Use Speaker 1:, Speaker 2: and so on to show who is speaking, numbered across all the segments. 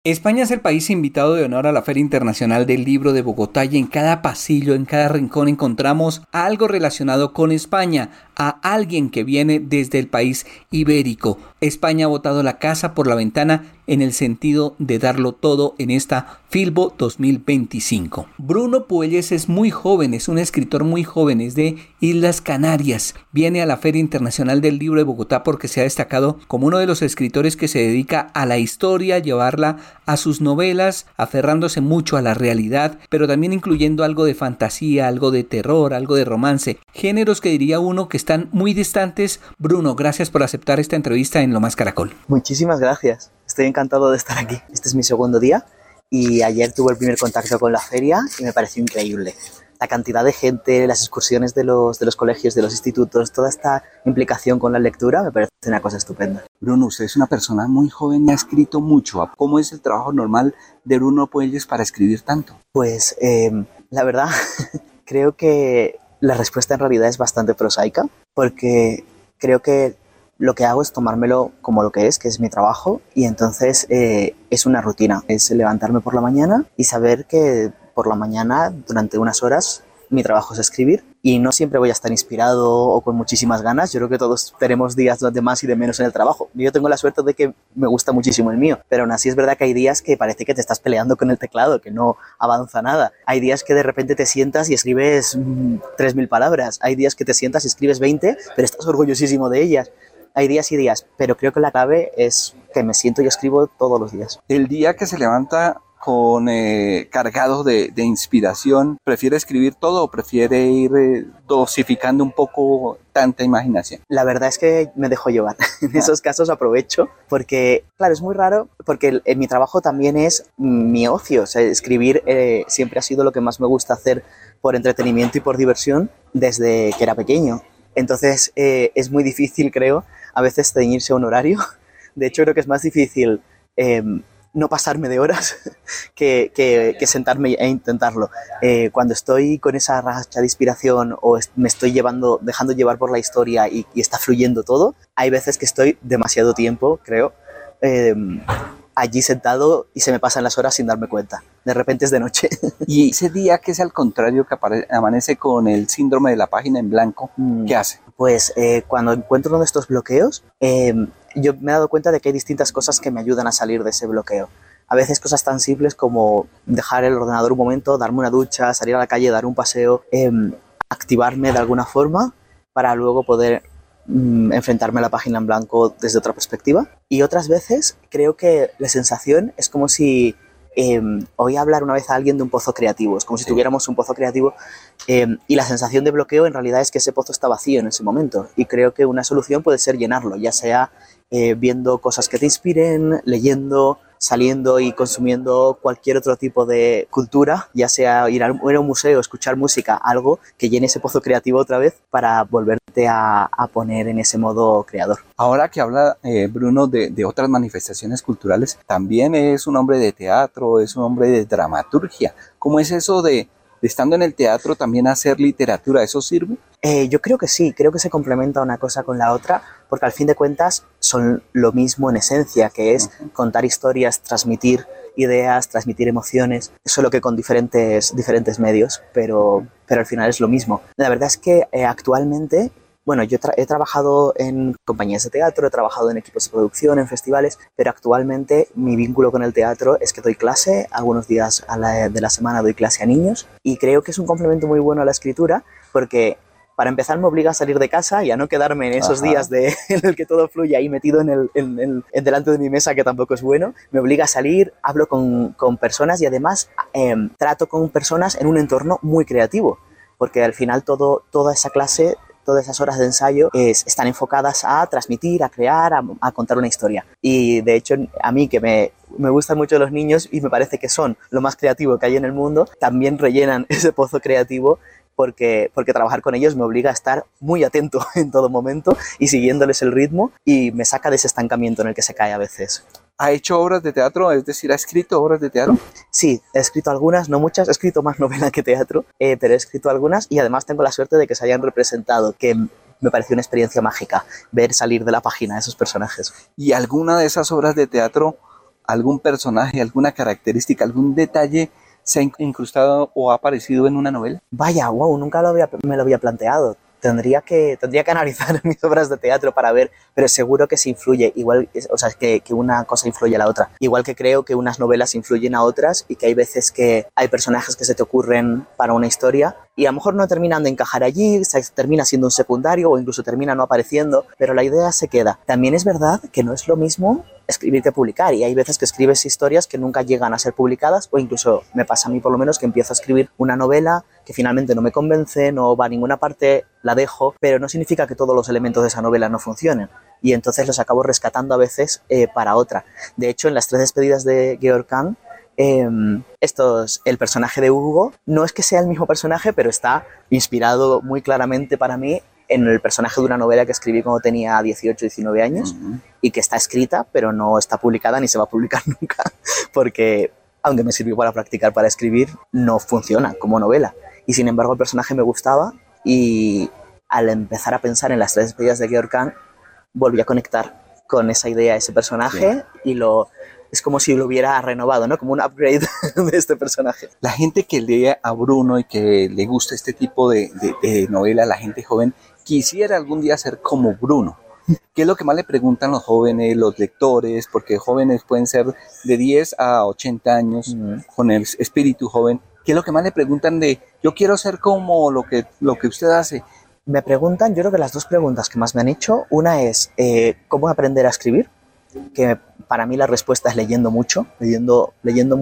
Speaker 1: España es el país invitado de honor a la Feria Internacional del Libro de Bogotá y en cada pasillo, en cada rincón encontramos algo relacionado con España, a alguien que viene desde el país ibérico. España ha botado la casa por la ventana en el sentido de darlo todo en esta Filbo 2025. Bruno Puelles es muy joven, es un escritor muy joven, es de Islas Canarias. Viene a la Feria Internacional del Libro de Bogotá porque se ha destacado como uno de los escritores que se dedica a la historia, a llevarla a sus novelas, aferrándose mucho a la realidad, pero también incluyendo algo de fantasía, algo de terror, algo de romance, géneros que diría uno que están muy distantes. Bruno, gracias por aceptar esta entrevista en Lo Más Caracol.
Speaker 2: Muchísimas gracias, estoy encantado de estar aquí. Este es mi segundo día y ayer tuve el primer contacto con la feria y me pareció increíble. La cantidad de gente, las excursiones de los colegios, de los institutos, toda esta implicación con la lectura me parece una cosa estupenda.
Speaker 3: Bruno, usted es una persona muy joven y ha escrito mucho. ¿Cómo es el trabajo normal de Bruno Puelles para escribir tanto?
Speaker 2: Pues la verdad, creo que la respuesta en realidad es bastante prosaica, porque creo que lo que hago es tomármelo como lo que es mi trabajo, y entonces es una rutina, es levantarme por la mañana y saber que por la mañana, durante unas horas, mi trabajo es escribir, y no siempre voy a estar inspirado o con muchísimas ganas. Yo creo que todos tenemos días de más y de menos en el trabajo. Yo tengo la suerte de que me gusta muchísimo el mío, pero aún así es verdad que hay días que parece que te estás peleando con el teclado, que no avanza nada. Hay días que de repente te sientas y escribes 3.000 palabras. Hay días que te sientas y escribes 20, pero estás orgullosísimo de ellas. Hay días y días, pero creo que la clave es que me siento y escribo todos los días.
Speaker 3: El día que se levanta con cargado de inspiración, ¿prefiere escribir todo o prefiere ir dosificando un poco tanta imaginación?
Speaker 2: La verdad es que me dejo llevar. En esos casos aprovecho porque, claro, es muy raro porque mi trabajo también es mi ocio. O sea, escribir siempre ha sido lo que más me gusta hacer por entretenimiento y por diversión desde que era pequeño. Entonces es muy difícil, creo, a veces ceñirse a un horario. De hecho, creo que es más difícil no pasarme de horas que sentarme e intentarlo. Cuando estoy con esa racha de inspiración o me estoy dejando llevar por la historia y está fluyendo todo, hay veces que estoy demasiado tiempo, creo, allí sentado y se me pasan las horas sin darme cuenta. De repente es de noche.
Speaker 3: Y ese día que es al contrario, que amanece con el síndrome de la página en blanco, ¿qué hace?
Speaker 2: Pues cuando encuentro uno de estos bloqueos, yo me he dado cuenta de que hay distintas cosas que me ayudan a salir de ese bloqueo. A veces cosas tan simples como dejar el ordenador un momento, darme una ducha, salir a la calle, dar un paseo, activarme de alguna forma para luego poder enfrentarme a la página en blanco desde otra perspectiva. Y otras veces creo que la sensación es como si oí hablar una vez a alguien de un pozo creativo. Es como si tuviéramos un pozo creativo y la sensación de bloqueo en realidad es que ese pozo está vacío en ese momento, y creo que una solución puede ser llenarlo, ya sea viendo cosas que te inspiren, leyendo, saliendo y consumiendo cualquier otro tipo de cultura, ya sea ir a un museo, escuchar música, algo que llene ese pozo creativo otra vez para volverte a poner en ese modo creador.
Speaker 3: Ahora que habla Bruno de otras manifestaciones culturales, también es un hombre de teatro, es un hombre de dramaturgia. ¿Cómo es eso de estando en el teatro también hacer literatura? ¿Eso sirve?
Speaker 2: Yo creo que sí, creo que se complementa una cosa con la otra, porque al fin de cuentas son lo mismo en esencia, que es contar historias, transmitir ideas, transmitir emociones, solo que con diferentes medios, pero al final es lo mismo. La verdad es que actualmente, bueno, yo he trabajado en compañías de teatro, he trabajado en equipos de producción, en festivales, pero actualmente mi vínculo con el teatro es que doy clase, algunos días de la semana doy clase a niños, y creo que es un complemento muy bueno a la escritura, porque para empezar me obliga a salir de casa y a no quedarme en esos días en el que todo fluye ahí metido en delante de mi mesa, que tampoco es bueno. Me obliga a salir, hablo con personas y además trato con personas en un entorno muy creativo, porque al final toda esa clase, todas esas horas de ensayo están enfocadas a transmitir, a crear, a contar una historia. Y de hecho a mí, que me gustan mucho los niños y me parece que son lo más creativo que hay en el mundo, también rellenan ese pozo creativo, porque trabajar con ellos me obliga a estar muy atento en todo momento y siguiéndoles el ritmo, y me saca de ese estancamiento en el que se cae a veces.
Speaker 3: ¿Ha hecho obras de teatro? Es decir, ¿ha escrito obras de teatro?
Speaker 2: Sí, he escrito algunas, no muchas, he escrito más novela que teatro, pero he escrito algunas, y además tengo la suerte de que se hayan representado, que me pareció una experiencia mágica ver salir de la página a esos personajes.
Speaker 3: ¿Y alguna de esas obras de teatro algún personaje, alguna característica, algún detalle se ha incrustado o ha aparecido en una novela?
Speaker 2: Vaya, wow, nunca me lo había planteado. Tendría que analizar mis obras de teatro para ver, pero seguro que se influye, igual, o sea, que una cosa influye a la otra. Igual que creo que unas novelas influyen a otras y que hay veces que hay personajes que se te ocurren para una historia y a lo mejor no terminan de encajar allí, termina siendo un secundario o incluso termina no apareciendo, pero la idea se queda. También es verdad que no es lo mismo escribir que publicar, y hay veces que escribes historias que nunca llegan a ser publicadas, o incluso me pasa a mí por lo menos que empiezo a escribir una novela que finalmente no me convence, no va a ninguna parte, la dejo, pero no significa que todos los elementos de esa novela no funcionen, y entonces los acabo rescatando a veces para otra. De hecho, en Las tres despedidas de Georg Kant, el personaje de Hugo no es que sea el mismo personaje, pero está inspirado muy claramente para mí en el personaje de una novela que escribí cuando tenía 18, 19 años, y que está escrita, pero no está publicada ni se va a publicar nunca, porque aunque me sirvió para practicar para escribir, no funciona como novela. Y sin embargo el personaje me gustaba, y al empezar a pensar en Las tres despedidas de Georg Kant, volví a conectar con esa idea, ese personaje, sí. Y es como si lo hubiera renovado, ¿no? Como un upgrade de este personaje.
Speaker 3: La gente que lee a Bruno y que le gusta este tipo de novela, la gente joven, quisiera algún día ser como Bruno. ¿Qué es lo que más le preguntan los jóvenes, los lectores? Porque jóvenes pueden ser de 10 a 80 años, con el espíritu joven. ¿Qué es lo que más le preguntan de, yo quiero ser como lo que usted hace?
Speaker 2: Me preguntan, yo creo que las dos preguntas que más me han hecho, una es, ¿cómo aprender a escribir? Que para mí la respuesta es leyendo mucho, leyendo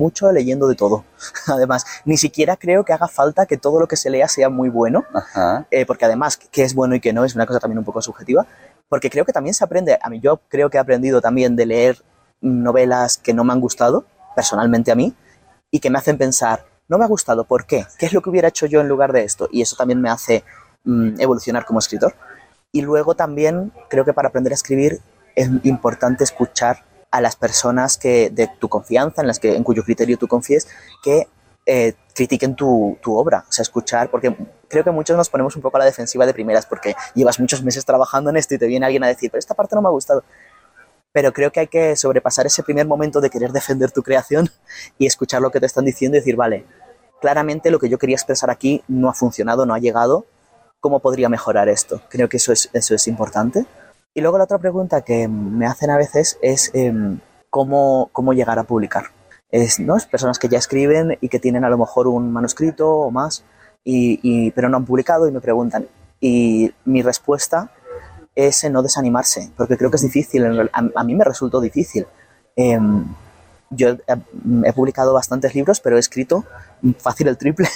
Speaker 2: de todo. Además, ni siquiera creo que haga falta que todo lo que se lea sea muy bueno, porque además, qué es bueno y qué no es una cosa también un poco subjetiva, porque creo que también se aprende, yo creo que he aprendido también de leer novelas que no me han gustado, personalmente a mí, y que me hacen pensar, no me ha gustado, ¿por qué? ¿Qué es lo que hubiera hecho yo en lugar de esto? Y eso también me hace evolucionar como escritor. Y luego también creo que para aprender a escribir es importante escuchar a las personas de tu confianza, en cuyo criterio tú confíes, que critiquen tu obra. O sea, escuchar, porque creo que muchos nos ponemos un poco a la defensiva de primeras porque llevas muchos meses trabajando en esto y te viene alguien a decir, pero esta parte no me ha gustado. Pero creo que hay que sobrepasar ese primer momento de querer defender tu creación y escuchar lo que te están diciendo y decir, vale, claramente lo que yo quería expresar aquí no ha funcionado, no ha llegado, ¿cómo podría mejorar esto? Creo que eso es importante. Y luego la otra pregunta que me hacen a veces es ¿cómo llegar a publicar? ¿No? Es personas que ya escriben y que tienen a lo mejor un manuscrito o más, pero no han publicado y me preguntan. Y mi respuesta es no desanimarse, porque creo que es difícil. A mí me resultó difícil. Yo he publicado bastantes libros, pero he escrito fácil el triple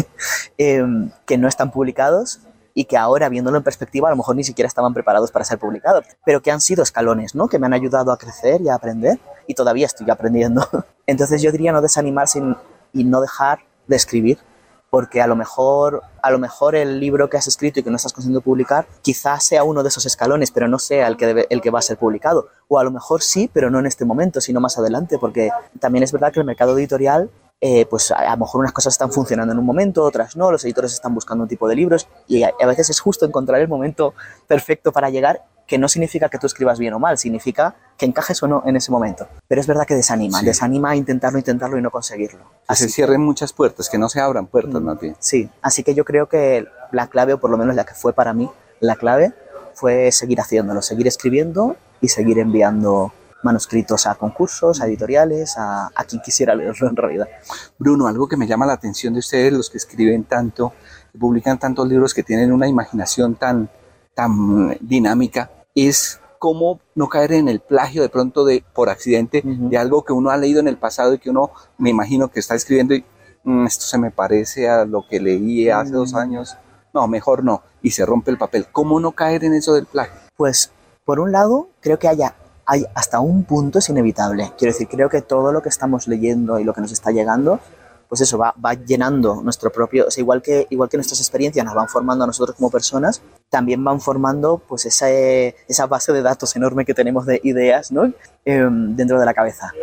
Speaker 2: que no están publicados y que ahora, viéndolo en perspectiva, a lo mejor ni siquiera estaban preparados para ser publicados, pero que han sido escalones, ¿no? Que me han ayudado a crecer y a aprender, y todavía estoy aprendiendo. Entonces yo diría no desanimarse y no dejar de escribir, porque a lo mejor el libro que has escrito y que no estás consiguiendo publicar quizás sea uno de esos escalones, pero no sea el que va a ser publicado. O a lo mejor sí, pero no en este momento, sino más adelante, porque también es verdad que el mercado editorial, pues a lo mejor unas cosas están funcionando en un momento, otras no, los editores están buscando un tipo de libros y a veces es justo encontrar el momento perfecto para llegar, que no significa que tú escribas bien o mal, significa que encajes o no en ese momento. Pero es verdad que desanima a intentarlo y no conseguirlo.
Speaker 3: Que se cierren muchas puertas, que no se abran puertas más bien.
Speaker 2: Sí, así que yo creo que la clave, o por lo menos la que fue para mí, la clave fue seguir haciéndolo, seguir escribiendo y seguir enviando manuscritos a concursos, a editoriales, a quien quisiera leerlo en realidad.
Speaker 3: Bruno, algo que me llama la atención de ustedes, los que escriben tanto, que publican tantos libros, que tienen una imaginación tan dinámica, es cómo no caer en el plagio de pronto por accidente de algo que uno ha leído en el pasado y que uno, me imagino que está escribiendo y esto se me parece a lo que leí hace 2 años, no, mejor no, y se rompe el papel. ¿Cómo no caer en eso del plagio?
Speaker 2: Pues, por un lado, creo que hay hasta un punto es inevitable. Quiero decir, creo que todo lo que estamos leyendo y lo que nos está llegando, pues eso va llenando nuestro propio, o sea, igual que nuestras experiencias nos van formando a nosotros como personas, también van formando pues esa base de datos enorme que tenemos de ideas, ¿no? Dentro de la cabeza.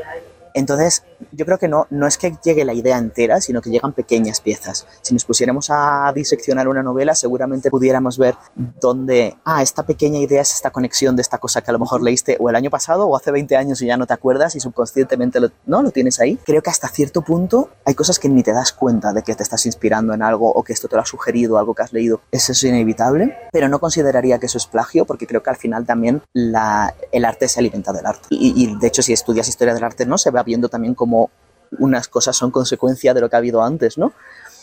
Speaker 2: Entonces, yo creo que no es que llegue la idea entera, sino que llegan pequeñas piezas. Si nos pusiéramos a diseccionar una novela, seguramente pudiéramos ver dónde, esta pequeña idea es esta conexión de esta cosa que a lo mejor leíste o el año pasado o hace 20 años y ya no te acuerdas y subconscientemente lo tienes ahí. Creo que hasta cierto punto hay cosas que ni te das cuenta de que te estás inspirando en algo o que esto te lo ha sugerido, algo que has leído. Eso es inevitable, pero no consideraría que eso es plagio, porque creo que al final también el arte se alimenta del arte. Y de hecho, si estudias historia del arte, ¿no? Se va viendo también como unas cosas son consecuencia de lo que ha habido antes, ¿no?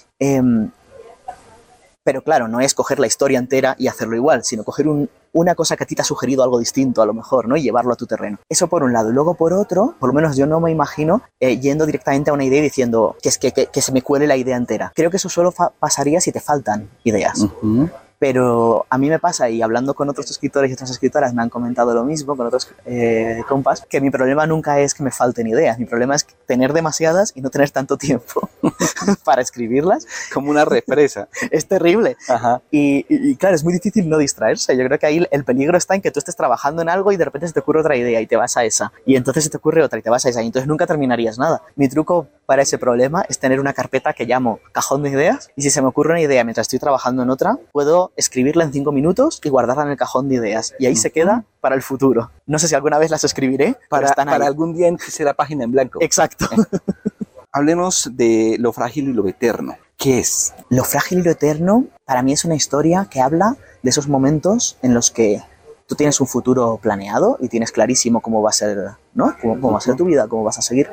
Speaker 2: Pero claro, no es coger la historia entera y hacerlo igual, sino coger una cosa que a ti te ha sugerido algo distinto a lo mejor, ¿no? Y llevarlo a tu terreno. Eso por un lado. Y luego por otro, por lo menos yo no me imagino yendo directamente a una idea y diciendo que se me cuele la idea entera. Creo que eso solo pasaría si te faltan ideas. Uh-huh. Pero a mí me pasa, y hablando con otros escritores y otras escritoras me han comentado lo mismo, con otros compas, que mi problema nunca es que me falten ideas, mi problema es tener demasiadas y no tener tanto tiempo para escribirlas.
Speaker 3: Como una represa.
Speaker 2: Es terrible.
Speaker 3: Ajá.
Speaker 2: Y claro, es muy difícil no distraerse. Yo creo que ahí el peligro está en que tú estés trabajando en algo y de repente se te ocurre otra idea y te vas a esa. Y entonces se te ocurre otra y te vas a esa. Y entonces nunca terminarías nada. Mi truco para ese problema es tener una carpeta que llamo cajón de ideas, y si se me ocurre una idea mientras estoy trabajando en otra, puedo escribirla en 5 minutos y guardarla en el cajón de ideas. Y ahí se queda para el futuro. No sé si alguna vez las escribiré,
Speaker 3: para algún día en que será página en blanco.
Speaker 2: Exacto.
Speaker 3: Hablemos de lo frágil y lo eterno. ¿Qué es?
Speaker 2: Lo frágil y lo eterno para mí es una historia que habla de esos momentos en los que tú tienes un futuro planeado y tienes clarísimo cómo va a ser, ¿no? Cómo va a ser tu vida, cómo vas a seguir.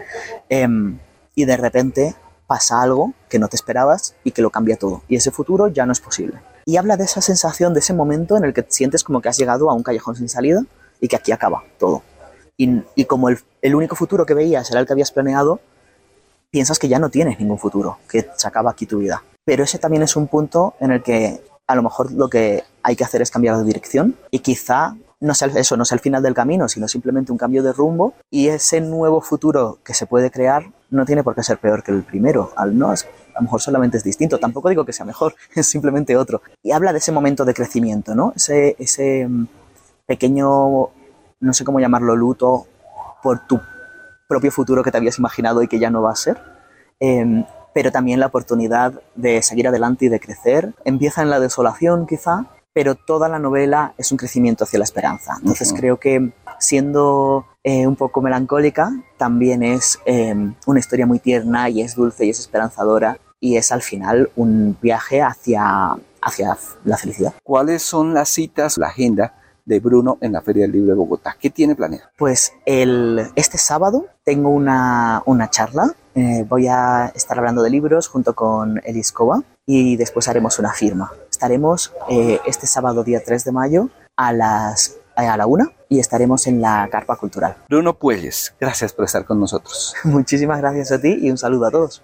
Speaker 2: Y de repente pasa algo que no te esperabas y que lo cambia todo. Y ese futuro ya no es posible. Y habla de esa sensación, de ese momento en el que sientes como que has llegado a un callejón sin salida y que aquí acaba todo. Y como el único futuro que veías era el que habías planeado, piensas que ya no tienes ningún futuro, que se acaba aquí tu vida. Pero ese también es un punto en el que a lo mejor lo que hay que hacer es cambiar de dirección y quizá no sea el final del camino, sino simplemente un cambio de rumbo, y ese nuevo futuro que se puede crear no tiene por qué ser peor que el primero. A lo mejor solamente es distinto. Tampoco digo que sea mejor, es simplemente otro. Y habla de ese momento de crecimiento, ¿no? Ese pequeño, no sé cómo llamarlo, luto por tu propio futuro que te habías imaginado y que ya no va a ser. Pero también la oportunidad de seguir adelante y de crecer. Empieza en la desolación, quizá, pero toda la novela es un crecimiento hacia la esperanza. Entonces creo que, siendo un poco melancólica, también es una historia muy tierna y es dulce y es esperanzadora, y es al final un viaje hacia la felicidad.
Speaker 3: ¿Cuáles son las citas, la agenda de Bruno en la Feria del Libro de Bogotá? ¿Qué tiene planeado?
Speaker 2: Pues este sábado tengo una charla. Voy a estar hablando de libros junto con Elis Cova, y después haremos una firma. Estaremos este sábado, día 3 de mayo, a la 1, y estaremos en la Carpa Cultural.
Speaker 3: Bruno Puelles, gracias por estar con nosotros.
Speaker 2: Muchísimas gracias a ti y un saludo a todos.